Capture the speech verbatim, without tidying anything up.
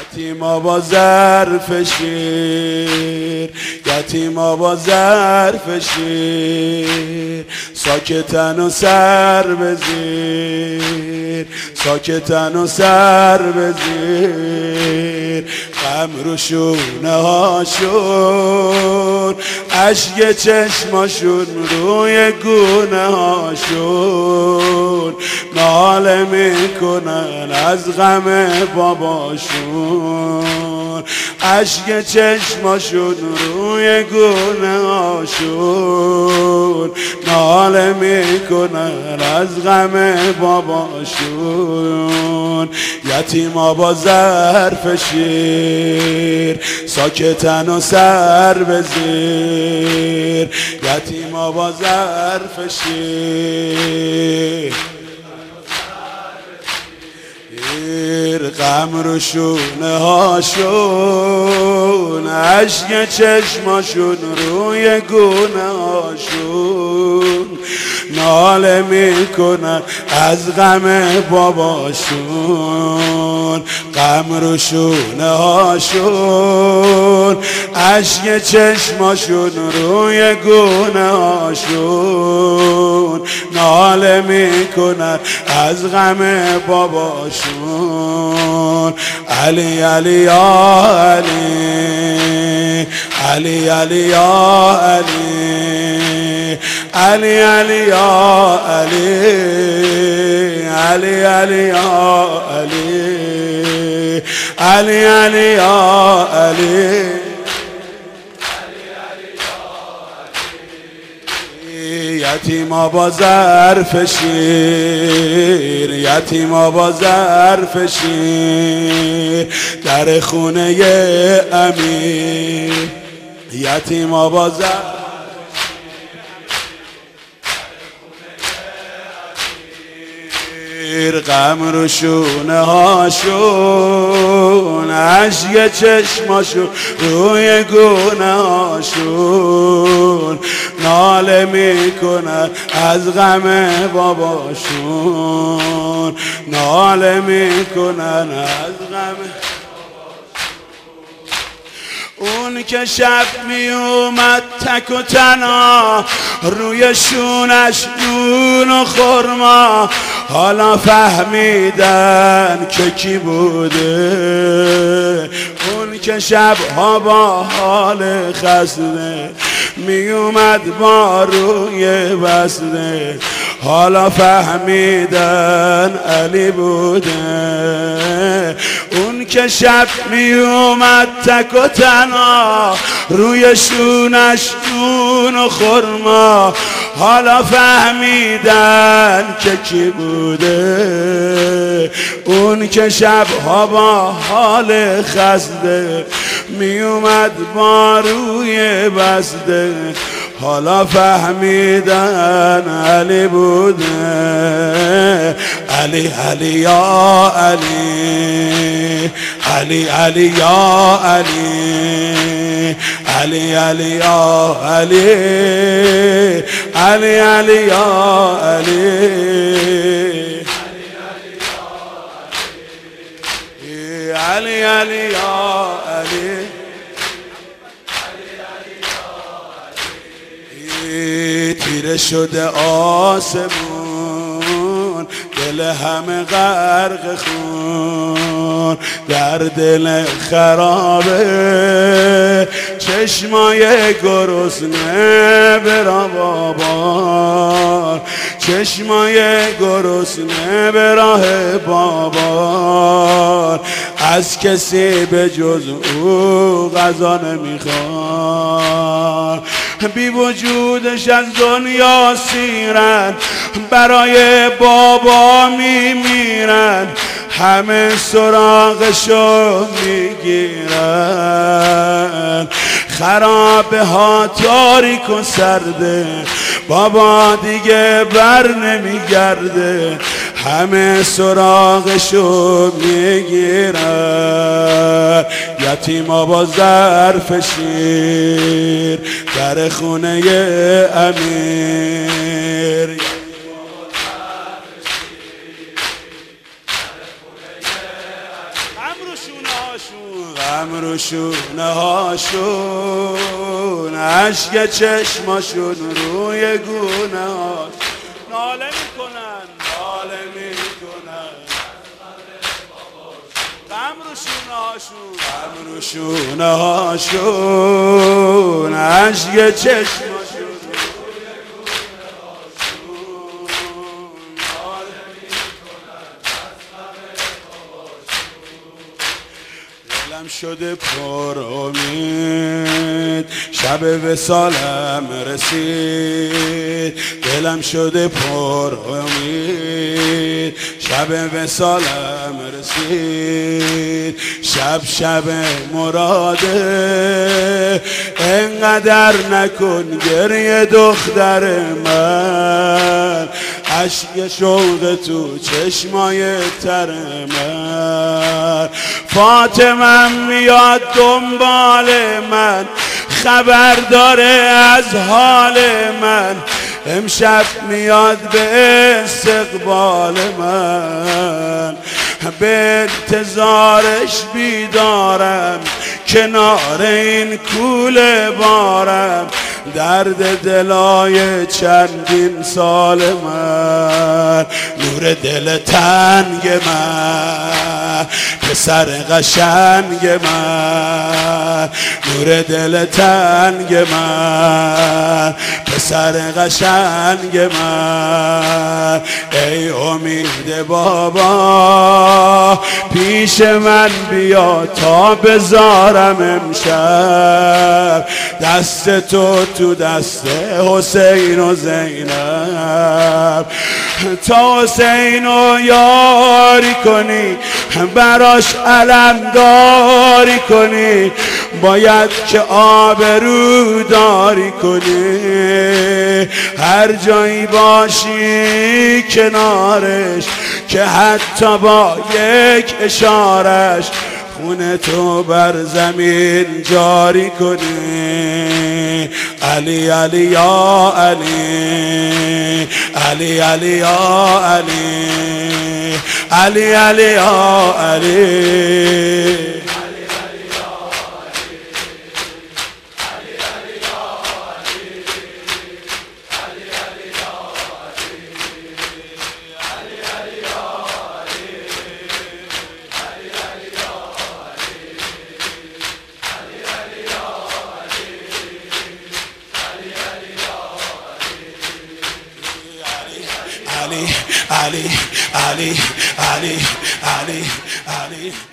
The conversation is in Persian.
یتیما با ظرف شیر، یتیما با ظرف شیر، ساکتن و سر بزیر، ساکتن و سر بزیر. غم رو شونه هاشون، اشک چشماشون روی گونه هاشون، ناله میکنن از غم باباشون، اشک چشماشون روی گونه هاشون، ناله میکنن از غم باباشون. یتیما با ظرف شیر، ساکتن و سر بزیر، یتیما با ظرف شیر، غم رو شونه هاشون، اشک چشماشون روی گونه هاشون، ناله میکنن از غم باباشون. غم رو شونه هاشون، اشک چشماشون روی گونه هاشون، ناله میکنن از غم باباشون. علی علی یا علی، علی علی یا علی، علی علی یا علی، علی علی یا علی، علی علی یا علی. یتیما با ظرف شیر، یتیما با ظرف شیر، در خونه امیر، یتیما با ظرف غم رو شونه هاشون، اشک چشماشون روی گونه هاشون، ناله میکنن از غم باباشون، ناله میکنن از غم. اون که شب می اومد تک و تنها، روی شونش نون و خرما، حالا فهمیدن که کی بوده. اون که شبها با حال خسته می اومد با روی بسته، حالا فهمیدن علی بوده. اون که شب می اومد تک و تنها، روی شونش نون و خرما، حالا فهمیدن که کی بوده. اون که شبها با حال خسته می اومد با روی بسته، حالا فهمیدن علی بوده. علی علی یا علی، علی علی یا علی، علی علی یا علی، علی علی یا علی، علی علی یا علی. تیره شده آسمون، دل همه غرق خون، در دل خرابه چشمای گرسنه برا بابا، چشمای گرسنه به راه بابا، از کسی به جز او غذا نمیخواد. بی وجودش از دنیا سیرن، برای بابا میمیرن، همه سراغشو میگیرن. خرابه ها تاریک و سرده، بابا دیگه بر نمیگرده، همه سراغشو میگیرن. یتیما با ظرف شیر، در خونه امیر، غم رو شونه هاشون، غم رو شونه هاشون، عشق چشماشون روی گونه هاشون ناله میکنن، ناله میکنن. غم رو شونه هاشون، غم رو شونه هاشون، عشق چشماشون دلم شده پر امید، شب وصالم رسید. دلم شده پر امید، شب وصالم رسید. شب شب مراده، انقدر نکن گریه دختر من. عشق شوق تو چشمای تر من. فاطمه میاد دنبال من، خبر داره از حال من. امشب میاد به استقبال من، به انتظارش بیدارم، کنار این کوله بارم. درد دلای چندین سال من، نور دل تنگ من، پسر قشنگ من. نور دل تنگ من، پسر قشنگ من. ای امید بابا پیش من بیا تا بذارم امشب دست تو تو دست حسین و زینب. تا حسین رو یاری کنی، براش علمداری کنی، باید که آبرو داری کنی. هر جایی باشی کنارش، که حتی با یک اشارش خونه تو بر زمین جاری کنی. علی علی یا علی، علی علی یا علی، علی علی یا علی. Ali, Ali, Ali, Ali, Ali, Ali.